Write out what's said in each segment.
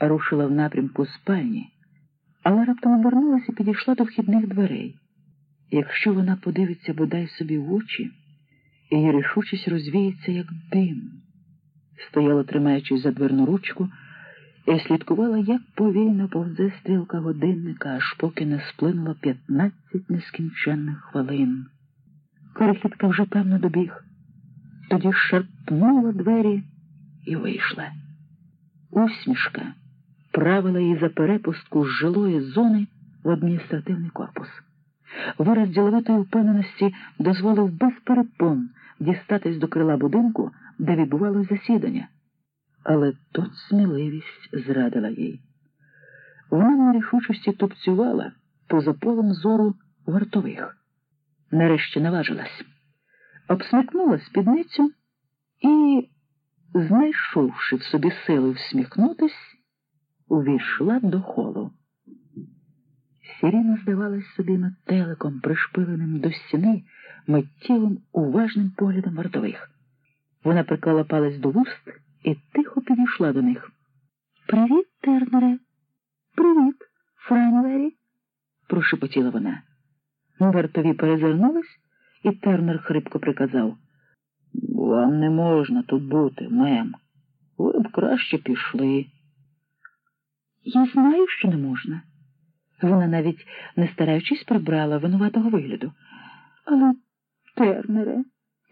рушила в напрямку спальні, але раптом обернулася і підійшла до вхідних дверей. Якщо вона подивиться бодай собі в очі, її рішучість розвіється, як дим. Стояла, тримаючись за дверну ручку, і слідкувала, як повільно повзе стрілка годинника, аж поки не сплинуло 15 нескінченних хвилин. Крихітка вже певно добіг. Тоді шарпнула двері і вийшла. Усмішка правила її за перепустку з жилої зони в адміністративний корпус. Вираз діловитої впевненості дозволив без перепон дістатись до крила будинку, де відбувалось засідання. Але тут сміливість зрадила їй. Вона в нерішучості тупцювала поза полем зору вартових. Нарешті наважилась. Обсмикнула спідницю і, знайшовши в собі сили всміхнутись, увійшла до холу. Сіріна здавалась собі метеликом, пришпиленим до стіни, миттєвим, уважним поглядом вартових. Вона приклала палець до вуст і тихо підійшла до них. «Привіт, Тернере!» «Привіт, Франвері!» – прошепотіла вона. Вартові перезирнулись, і Тернер хрипко приказав: «Вам не можна тут бути, мем. Ви б краще пішли». «Я знаю, що не можна». Вона навіть, не стараючись, прибрала винуватого вигляду. «Але, Тернере,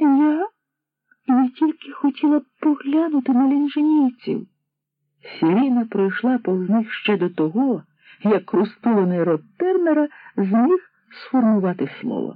я тільки хотіла б поглянути на лінженійців». Сіріна пройшла повз них ще до того, як розтулений рот Тернера зміг сформувати слово.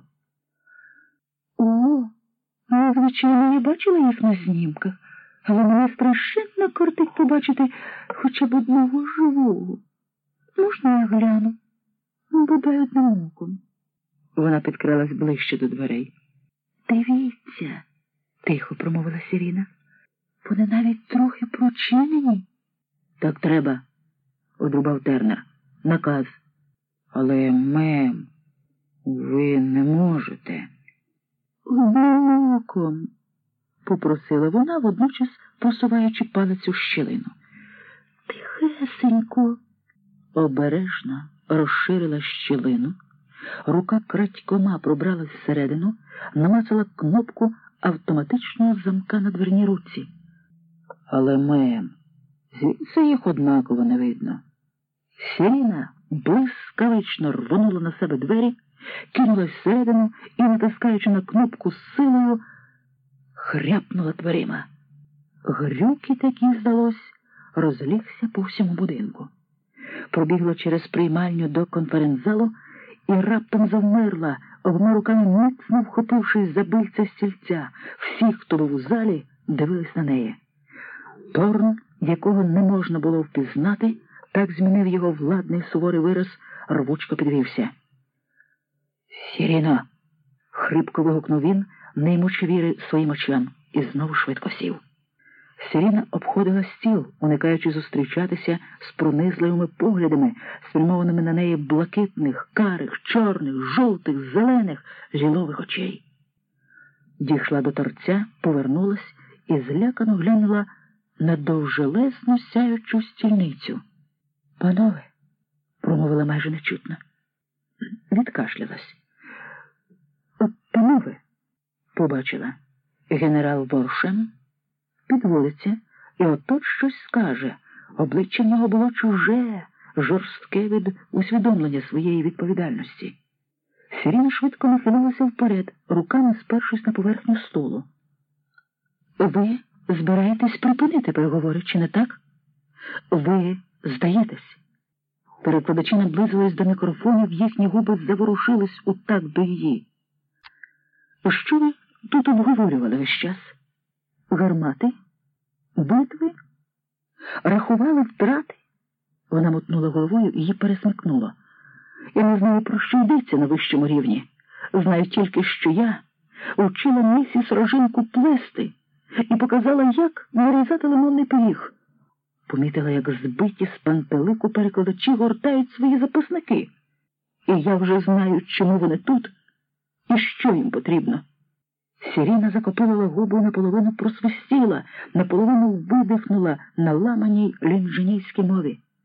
«О, звичайно, я бачила їх на знімках, але мене страшенно кортить побачити хоча б одного живого. Можна я гляну? Бодай одним оком». Вона підкралась ближче до дверей. «Дивіться», – тихо промовила Сіріна. «Вони навіть трохи прочинені». «Так треба», – одрубав Тернер. «Наказ». «Але, мем, ви не можете». «Одним оком», – попросила вона, водночас просуваючи палець у щілину. «Тихесенько». Обережно розширила щілину, рука крадькома пробралась всередину, намацала кнопку автоматичного замка на дверній руці. «Але, мем, звідси їх однаково не видно». Сіріна блискавично рвонула на себе двері, кинулась всередину і, натискаючи на кнопку з силою, хряпнула дверима. Грюкіт, який, здалось, розлігся по всьому будинку. Пробігла через приймальню до конференц-залу і раптом завмерла, обома руками міцно вхопившись за бильця стільця. Всі, хто був у залі, дивились на неї. Торн, якого не можна було впізнати, так змінив його владний суворий вираз, рвучко підвівся. «Сіріно!» – хрипко вигукнув він, не ймучи віри своїм очам, і знову швидко сів. Сіріна обходила стіл, уникаючи зустрічатися з пронизливими поглядами, спрямованими на неї блакитних, карих, чорних, жовтих, зелених, лілових очей. Дійшла до торця, повернулась і злякано глянула на довжелезну сяючу стільницю. «Панове», – промовила майже нечутно. Відкашлялась. «Панове», – побачила, генерал Воршем підводиться і от щось скаже. Обличчя в нього було чуже, жорстке від усвідомлення своєї відповідальності. Сіріна швидко нахилилася вперед, руками спершись на поверхню столу. «Ви збираєтесь припинити переговори, чи не так? Ви здаєтесь?» Перекладачі наблизились до мікрофонів, їхні губи заворушились у такт до її. «Що ви тут обговорювали весь час? Гармати? Битви? Рахували втрати?» Вона мотнула головою і її пересмикнуло. «Я не знаю, про що йдеться на вищому рівні. Знаю тільки, що я вчила місіс Рожинку плести і показала, як нарізати лимонний пиріг. Помітила, як збиті з пантелику перекладачі гортають свої записники. І я вже знаю, чому вони тут і що їм потрібно». Сіріна закотилила губу, наполовину просвистіла, наполовину видихнула на ламаній лінженійській мові.